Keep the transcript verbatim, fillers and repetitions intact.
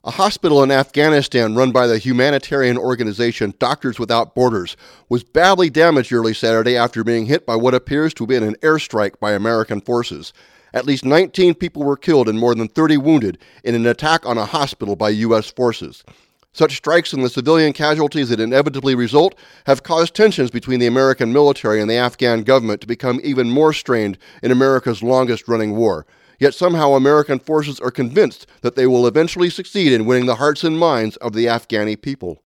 A hospital in Afghanistan run by the humanitarian organization Doctors Without Borders was badly damaged early Saturday after being hit by what appears to have been an airstrike by American forces. At least nineteen people were killed and more than thirty wounded in an attack on a hospital by U S forces. Such strikes and the civilian casualties that inevitably result have caused tensions between the American military and the Afghan government to become even more strained in America's longest-running war. Yet somehow American forces are convinced that they will eventually succeed in winning the hearts and minds of the Afghani people.